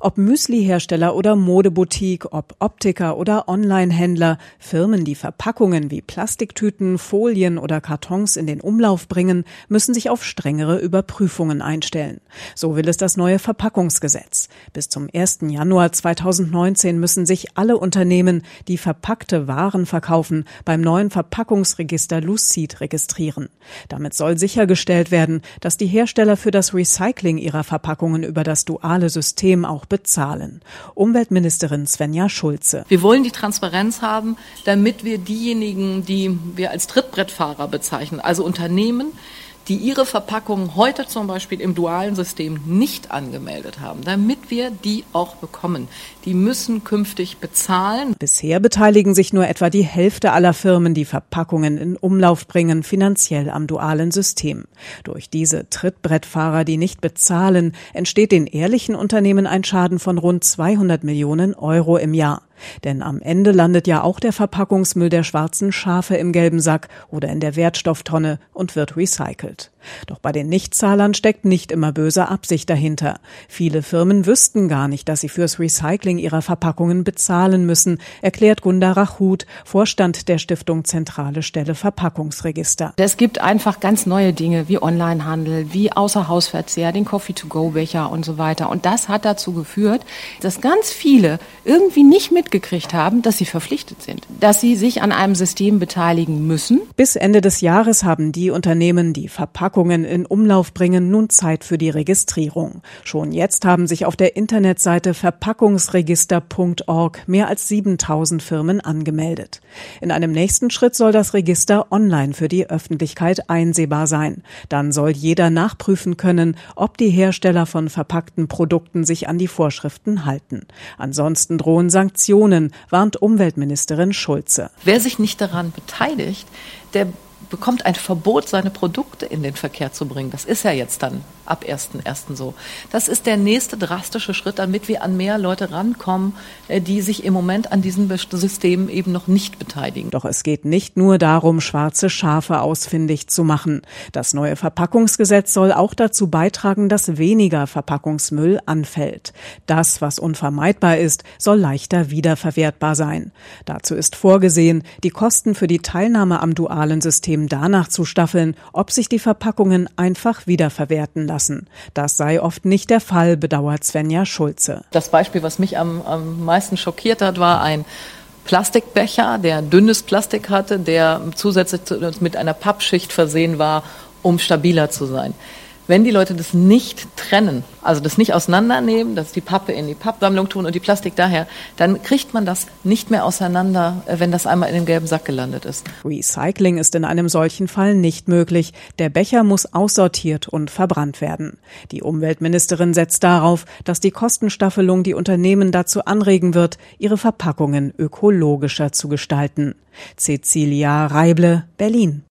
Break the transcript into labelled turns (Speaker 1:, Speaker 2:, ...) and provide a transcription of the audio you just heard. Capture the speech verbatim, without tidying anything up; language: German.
Speaker 1: Ob Müsli-Hersteller oder Modeboutique, ob Optiker oder Online-Händler, Firmen, die Verpackungen wie Plastiktüten, Folien oder Kartons in den Umlauf bringen, müssen sich auf strengere Überprüfungen einstellen. So will es das neue Verpackungsgesetz. Bis zum ersten Januar zweitausendneunzehn müssen sich alle Unternehmen, die verpackte Waren verkaufen, beim neuen Verpackungsregister Lucid registrieren. Damit soll sichergestellt werden, dass die Hersteller für das Recycling ihrer Verpackungen über das duale System auch bezahlen. Umweltministerin Svenja Schulze.
Speaker 2: Wir wollen die Transparenz haben, damit wir diejenigen, die wir als Trittbrettfahrer bezeichnen, also Unternehmen, die ihre Verpackungen heute zum Beispiel im dualen System nicht angemeldet haben, damit wir die auch bekommen. Die müssen künftig bezahlen.
Speaker 1: Bisher beteiligen sich nur etwa die Hälfte aller Firmen, die Verpackungen in Umlauf bringen, finanziell am dualen System. Durch diese Trittbrettfahrer, die nicht bezahlen, entsteht den ehrlichen Unternehmen ein Schaden von rund zweihundert Millionen Euro im Jahr. Denn am Ende landet ja auch der Verpackungsmüll der schwarzen Schafe im gelben Sack oder in der Wertstofftonne und wird recycelt. Doch bei den Nichtzahlern steckt nicht immer böse Absicht dahinter. Viele Firmen wüssten gar nicht, dass sie fürs Recycling ihrer Verpackungen bezahlen müssen, erklärt Gunda Rachut, Vorstand der Stiftung Zentrale Stelle Verpackungsregister.
Speaker 3: Es gibt einfach ganz neue Dinge wie Onlinehandel, wie Außerhausverzehr, den Coffee-to-go-Becher und so weiter. Und das hat dazu geführt, dass ganz viele irgendwie nicht mitgekriegt haben, dass sie verpflichtet sind, dass sie sich an einem System beteiligen müssen.
Speaker 1: Bis Ende des Jahres haben die Unternehmen, die Verpackungen in Umlauf bringen, nun Zeit für die Registrierung. Schon jetzt haben sich auf der Internetseite verpackungsregister punkt org mehr als siebentausend Firmen angemeldet. In einem nächsten Schritt soll das Register online für die Öffentlichkeit einsehbar sein. Dann soll jeder nachprüfen können, ob die Hersteller von verpackten Produkten sich an die Vorschriften halten. Ansonsten drohen Sanktionen, warnt Umweltministerin Schulze.
Speaker 2: Wer sich nicht daran beteiligt, der bekommt ein Verbot, seine Produkte in den Verkehr zu bringen. Das ist ja jetzt dann ab ersten ersten so. Das ist der nächste drastische Schritt, damit wir an mehr Leute rankommen, die sich im Moment an diesem System eben noch nicht beteiligen.
Speaker 1: Doch es geht nicht nur darum, schwarze Schafe ausfindig zu machen. Das neue Verpackungsgesetz soll auch dazu beitragen, dass weniger Verpackungsmüll anfällt. Das, was unvermeidbar ist, soll leichter wiederverwertbar sein. Dazu ist vorgesehen, die Kosten für die Teilnahme am dualen System danach zu staffeln, ob sich die Verpackungen einfach wiederverwerten lassen. Das sei oft nicht der Fall, bedauert Svenja Schulze.
Speaker 2: Das Beispiel, was mich am, am meisten schockiert hat, war ein Plastikbecher, der dünnes Plastik hatte, der zusätzlich mit einer Pappschicht versehen war, um stabiler zu sein. Wenn die Leute das nicht trennen, also das nicht auseinandernehmen, dass die Pappe in die Pappsammlung tun und die Plastik daher, dann kriegt man das nicht mehr auseinander, wenn das einmal in dem gelben Sack gelandet ist.
Speaker 1: Recycling ist in einem solchen Fall nicht möglich. Der Becher muss aussortiert und verbrannt werden. Die Umweltministerin setzt darauf, dass die Kostenstaffelung die Unternehmen dazu anregen wird, ihre Verpackungen ökologischer zu gestalten. Cecilia Reible, Berlin.